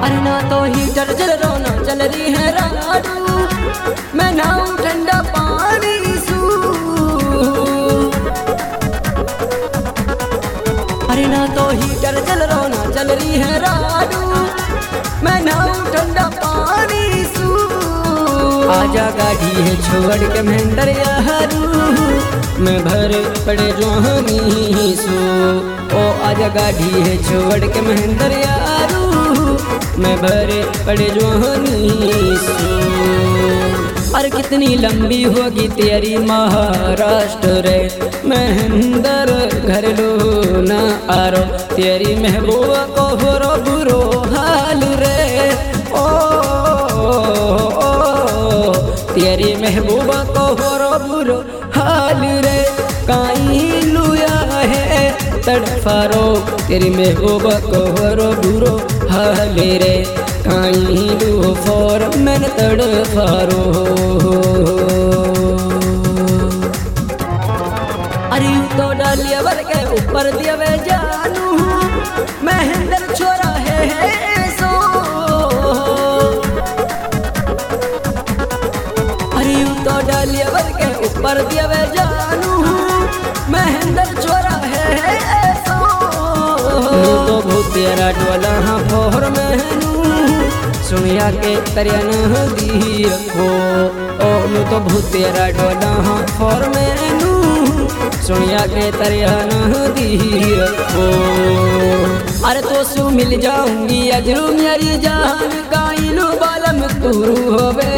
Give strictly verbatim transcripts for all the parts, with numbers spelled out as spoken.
अरे ना तो हीटर जल रो ना जल रही है राडू, मैं नाऊ ठंडा पानी सू। अरे ना तो हीटर जल रो ना जल रही है राडू, मैं नाऊ ठंडा पानी सू। आजा गाड़ी है छोड़ के महेंद्र यारू, मैं भर पड़े जोहनी सू। ओ आजा गाड़ी है छोड़ के महेंद्र यारू, मैं भरे पड़े जोहनी सू। और कितनी लंबी होगी तेरी महाराष्ट्र रे, महेंद्र घर लो न आरो, तेरी महबूबा को होरो बुरो हाल रे। ओ, ओ, ओ तेरी महबूबा को होरो बुरो हाल रे। काई लुया है तड़फारो, तेरी महबूबा को होरो बुरो हाल रे। काई लू फोर मैंने तड़फारो। अरे तो डालिया बर के ऊपर दिया वे जानू, महेंद्र छोरा है, है सो। अरे तो डालिया बर के ऊपर दिया वे जानू, महेंद्र छोरा है, है सो। तो भूत तेरा डोला हाँ फोर महनू, सुनिया के तरिया न दी रखो। ओ नु तो भूत तेरा डोला हाँ फोर महनू, सुनिया के तरिया न दी रखो। अरे तो सु मिल जाऊंगी अजरू मेरी जान, गाइलू बालम तुरु होवे।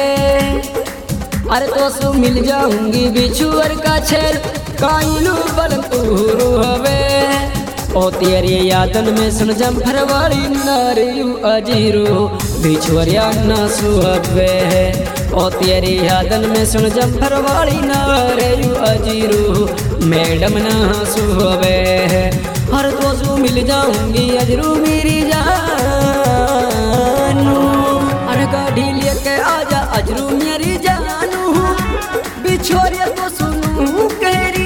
अरे तो सु मिल जाऊंगी बिछुअर का छेल, गाइलू बालम तुरु होवे। ओ तेरी यादन में सुन जम्फर वाली नारियू अजीरू, बिछुअरिया न सुहबे। ओ तेरी यादन में सुन जम्फर वाली नारियू अजीरू, मैडम न सुहबे। हर तो सु मिल जाऊंगी अजरू मेरी जानू, अरे गाड़ी लेके आजा अजरू मेरी जानू, बिछुअरिया तो सुनू कहरी।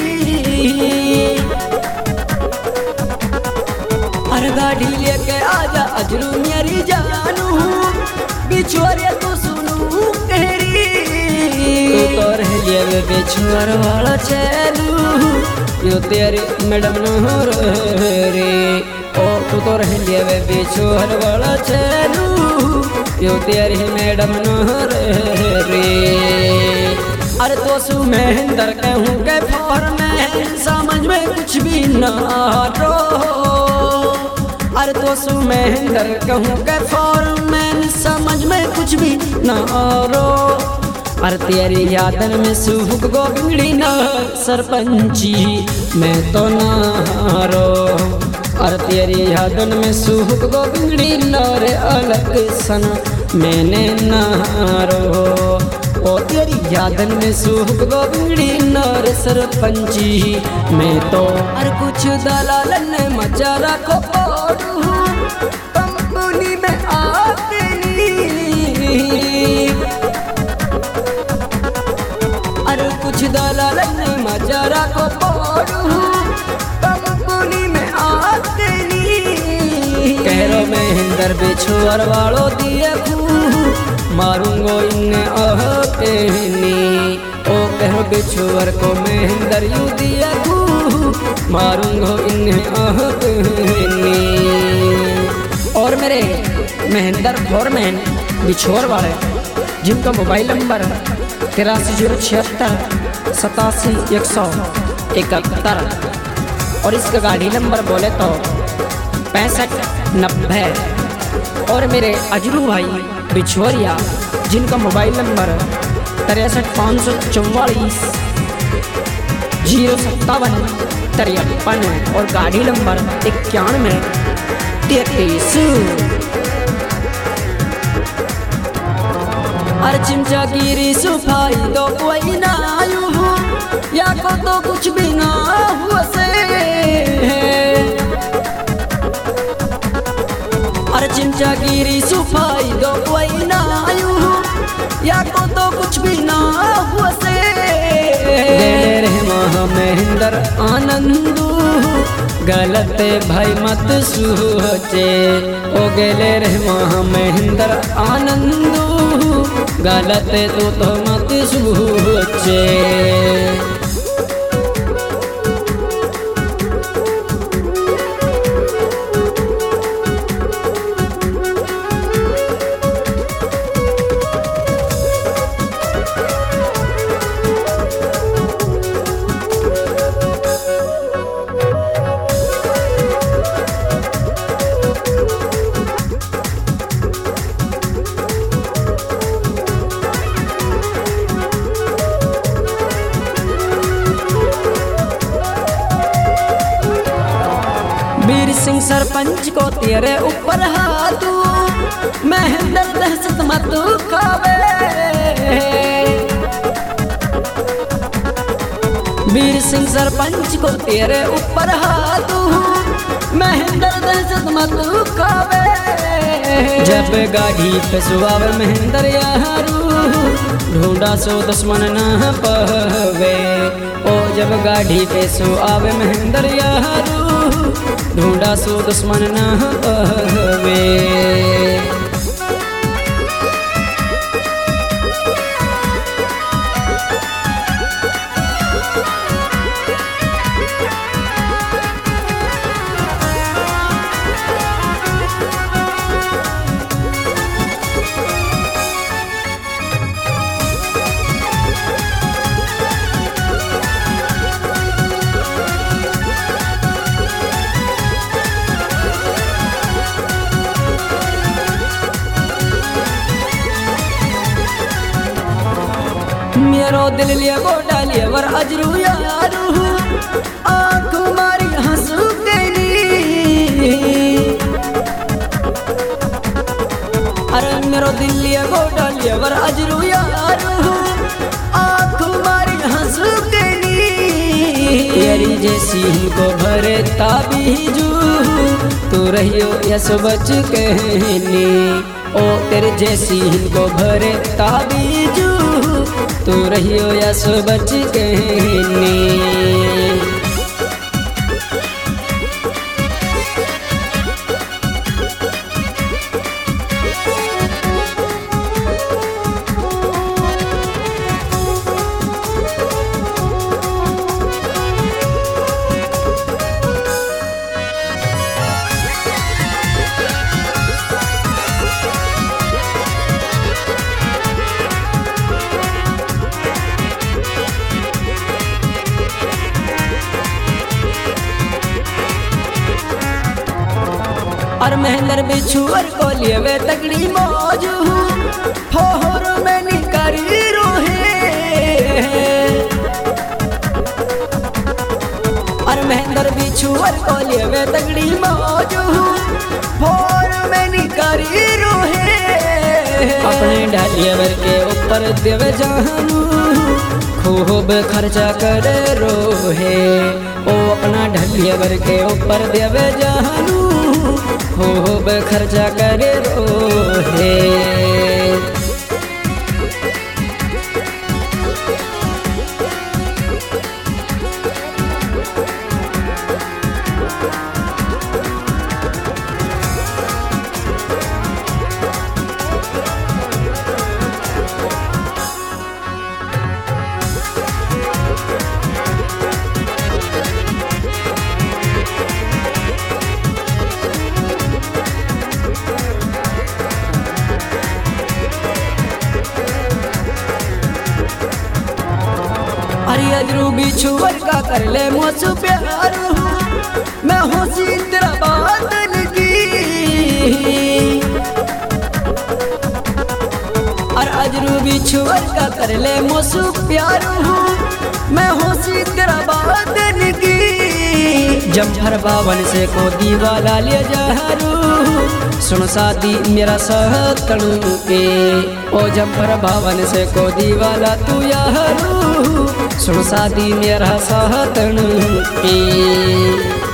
अरे गाड़ी लेके आजा अजरू मेरी जानू, बिछुअरिया तो सुनू कहरी। तू तो रह लिया बिछुअर वाला चलू, यो तेरी मैडम न रे। ओ तू तो रह लिया बिछुअर वाला चलू, यो तेरी मैडम न रे। अरे तो सु महेंद्र कहूँ के फोर में, समझ में कुछ भी ना रो। अरे तो सु महेंद्र कहूँ के फोर में, समझ में कुछ भी ना रो। अरे तेरी यादन में सुख गोविंदी न सरपंची, मैं तो ना रो। अरे तेरी यादन में सुख गोविंदी न रे अलग सन, मैंने ना रो। ओ तेरी यादन में सुख गोविंदी न रे सरपंची, मैं तो। अरे कुछ दलाल ने मचा रखो कंपनी में आके नी। अरे कुछ दलाल ने मचा रखो कंपनी में आके नी। कह रो महेंद्र बिछुअर वालों दिए मारूंगो इन्हें आहनी। ओ कहो बिछुअर को महेंद्र यू दिया तू, मारूंगो इन्हें आहनी। और मेरे महेंद्र फोरमैन बिछोर वाले, जिनका मोबाइल नंबर तिरासी जीरो छिहत्तर सतासी एक सौ इकहत्तर, और इसका गाड़ी नंबर बोले तो पैंसठ नब्बे। और मेरे अजरू भाई बिछोरिया, जिनका मोबाइल नंबर तिरसठ पाँच सौ चौवालीस जीरो सत्तावन तिरपन, और गाड़ी नंबर इक्यानवे तैतीस। अरे चिमचा गिरी सुफाई तो कोई ना आयु हो, या को तो कुछ भी ना हुआ से। अरे चिमचा गिरी सुफाई तो कोई ना आयु हो, या को तो कुछ भी ना हुआ से। रे महा महेंद्र आनंदू गलत भाई मत सोचे ओ गेले रे महा महेंद्र आनंदू गलत तू तो मत सोचे। वीर सिंह सरपंच को तेरे ऊपर हाथू महेंद्र दहशत मत खावे। वीर सिंह सरपंच को तेरे ऊपर हाथू महेंद्र दहशत मत खावे। जब गाड़ी पे सुहावे महेंद्र यारू ढूंढा सो दुश्मन न पवे। ओ जब गाड़ी पे सुहावे महेंद्र यारू ढूंढा सो दुश्मन न पवे। मेरो दिल लिया गोटा लिया वर अजरू यारू आँख मारी हंसू गई। अरे मेरो दिल लिया गोटा लिया वर अजरू यारू आँख मारी हंसू गई। तेरी जैसी को भरे ताबीजू तू रहियो यस बच कहनी। ओ तेरे जैसी को भरे ताबीजू तू रहियो यस बच कहनी। और महेंद्र बिछुअर को लिए वे तगड़ी मौज फोहर में निकरी रोहे। और महेंद्र बिछुअर को लिए वे तगड़ी मौज फोहर में निकरी रोहे। अपने ढालियावर के ऊपर देव जानू खूब खर्चा करे रोहे। ओ अपना ढलियावर के ऊपर देव जानू खूब खर्चा करे रोहे। अरे अजरू बिछुअर का कर ले मोसु प्यार मैं होशी तेरा बादल की। और अजरू बिछुअर का कर ले मोसु प्यार मैं होशी तेरा बादल की। जम्फर बावन से को दीवाला ले जहरू सुन शादी मेरा सहतण के। ओ जम्फर बावन से को दीवाला तू यारू सुन शादी मेरा सहतण के।